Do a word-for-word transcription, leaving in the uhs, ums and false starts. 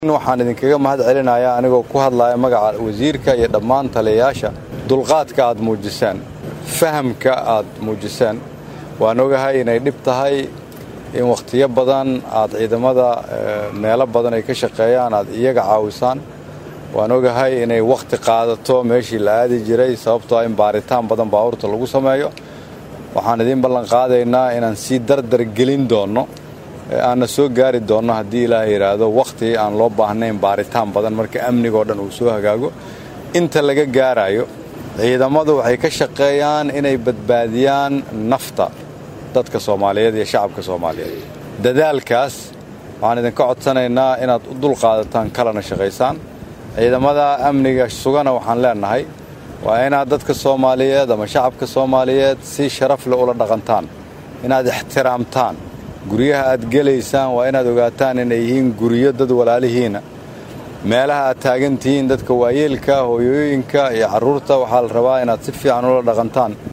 waxaan idinkaga mahad celinayaa anigoo ku hadlaya magaca wasiirka iyo dhammaan taliyayaasha dulqaadka aad muujisaan fahamka aad muujisaan waan ogahay inay dhib tahay in waqtiyo badan aad ciidamada meelo badan ay ka shaqeeyaan aad iyaga caawisaan waan ogahay inay waqti qaadato meeshii la aadi jiray sababtoo ah in baaritaan badan baabuurta lagu sameeyo waxaan idin ballan qaadaynaa inaan sii dardar gelin doono aan soo gaari doono haddii ilaahay yiraahdo waqti aan loo baahnayn baaritaan badan marka amniga oo dhan uu soo hagaago inta laga gaarayo ciidamadu waxay ka shaqeeyaan inay badbaadiyaan nafta dadka Soomaaliyeed iyo shacabka Soomaaliyeed dadaalkaas waxaan idinka codsanaynaa inaad u dul qaadataan kalena shaqeysaan ciidamada amniga sugana waxaan leenahay waa inaad dadka Soomaaliyeed ama shacabka Soomaaliyeed si sharaf leh ula dhaqantaan inaad ixtiraamtaan guriyaha aad galeysaan waa inaad ogaataan inay yihiin guriyo dad walaalihiina meelaha aad taagantihiin dadka waayeelka hooyooyinka iyo carruurta waxaa la rabaa inaad si fiican ula dhaqantaan